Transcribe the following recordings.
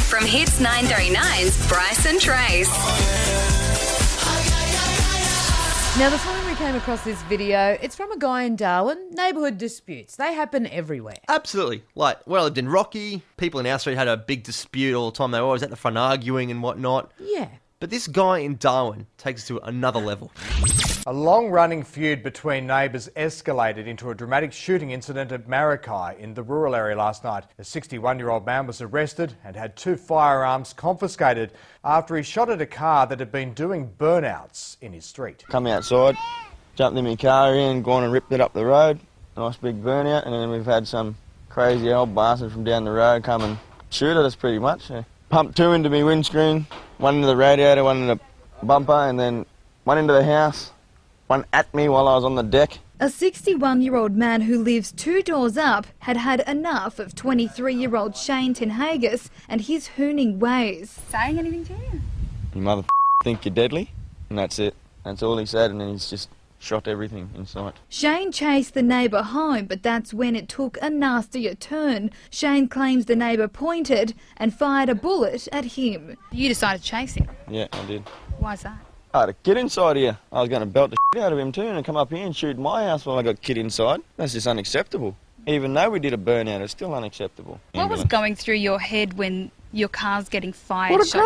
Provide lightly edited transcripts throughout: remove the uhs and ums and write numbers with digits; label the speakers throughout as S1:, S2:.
S1: from Hits 939's Bryce and Trace.
S2: Now, this morning we came across this video. It's from a guy in Darwin. Neighbourhood disputes. They happen everywhere.
S3: Absolutely. Like, when I lived in Rocky, people in our street had a big dispute all the time. They were always at the front arguing and whatnot.
S2: Yeah.
S3: But this guy in Darwin takes it to another level.
S4: A long-running feud between neighbours escalated into a dramatic shooting incident at Maracay in the rural area last night. A 61-year-old man was arrested and had 2 firearms confiscated after he shot at a car that had been doing burnouts in his street.
S5: Come outside, jumped in my car in, gone and ripped it up the road. Nice big burnout, and then we've had some crazy old bastard from down the road come and shoot at us pretty much. Pumped 2 into my windscreen, 1 into the radiator, 1 into the bumper, and then 1 into the house, 1 at me while I was on the deck.
S6: A 61-year-old man who lives 2 doors up had had enough of 23-year-old Shane Tenhagas and his hooning ways.
S7: Saying anything to you?
S5: You mother think you're deadly, and that's it. That's all he said, and then he's just shot everything in sight.
S6: Shane chased the neighbour home, but that's when it took a nastier turn. Shane claims the neighbour pointed and fired a bullet at him.
S7: You decided to chase him.
S5: Yeah, I did.
S7: Why's that?
S5: I had a kid inside here. I was going to belt the shit out of him too and come up here and shoot my house while I got kid inside. That's just unacceptable. Even though we did a burnout, it's still unacceptable.
S7: What was going through your head when your car's getting fired?
S5: What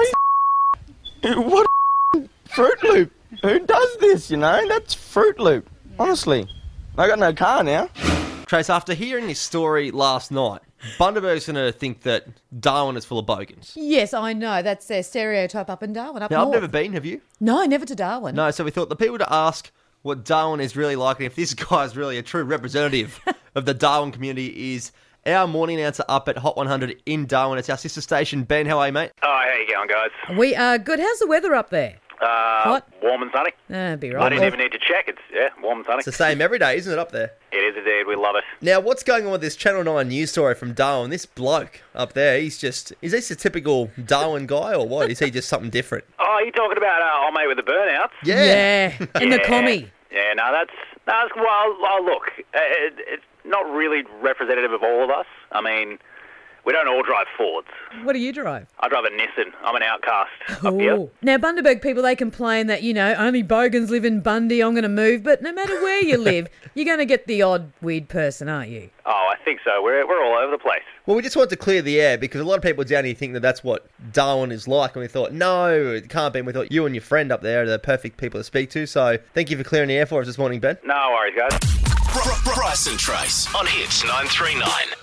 S5: a Fruit Loop. Who does this, you know? That's Fruit Loop. Yeah. Honestly. I got no car now.
S3: Trace, after hearing this story last night, Bundaberg's going to think that Darwin is full of bogans.
S2: Yes, I know. That's their stereotype up in Darwin, up
S3: Now,
S2: north.
S3: I've never been, have you?
S2: No, never to Darwin.
S3: No, so we thought the people to ask what Darwin is really like and if this guy is really a true representative of the Darwin community is our morning announcer up at Hot 100 in Darwin. It's our sister station. Ben, how are you, mate?
S8: Oh, how you going, guys?
S2: We are good. How's the weather up there? Hot?
S8: Warm and sunny.
S2: Be right.
S8: I didn't even need to check. It's warm and sunny.
S3: It's the same every day, isn't it, up there?
S8: It is indeed. We love it.
S3: Now, what's going on with this Channel 9 news story from Darwin? This bloke up there, is this a typical Darwin guy or what? Is he just something different?
S8: Oh, you talking about old mate with the burnouts?
S3: Yeah.
S2: In the commie.
S8: Yeah, that's well, look, it's not really representative of all of us. I mean, we don't all drive Fords.
S2: What do you drive?
S8: I drive a Nissan. I'm an outcast up here.
S2: Now, Bundaberg people, they complain that, only bogans live in Bundy, I'm going to move. But no matter where you live, you're going to get the odd weird person, aren't you?
S8: Oh, I think so. We're all over the place.
S3: Well, we just wanted to clear the air because a lot of people down here think that that's what Darwin is like. And we thought, no, it can't be. And we thought you and your friend up there are the perfect people to speak to. So thank you for clearing the air for us this morning, Ben.
S8: No worries, guys.
S9: Bryce and Trace on Hits 939.